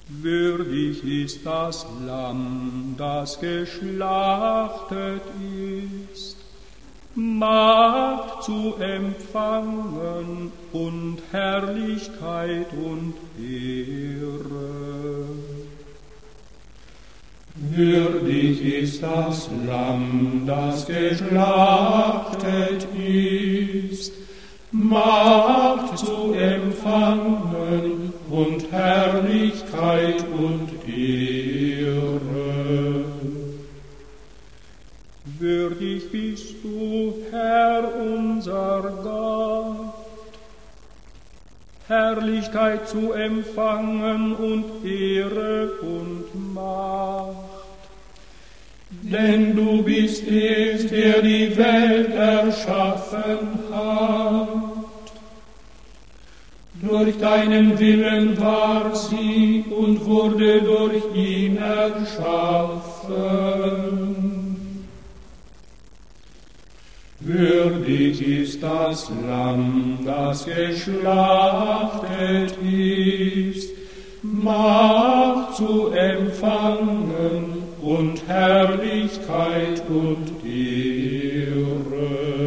Würdig ist das Lamm, das geschlachtet ist, Macht zu empfangen und Herrlichkeit und Ehre. Würdig ist das Lamm, das geschlachtet ist, Macht zu empfangen und Herrlichkeit und Ehre. Würdig bist du, Herr unser Gott, Herrlichkeit zu empfangen und Ehre und Macht. Denn du bist es, der die Welt erschaffen hat. Durch deinen Willen war sie und wurde durch ihn erschaffen. Würdig ist das Lamm, das geschlachtet ist, Macht zu empfangen und Herrlichkeit und Ehre.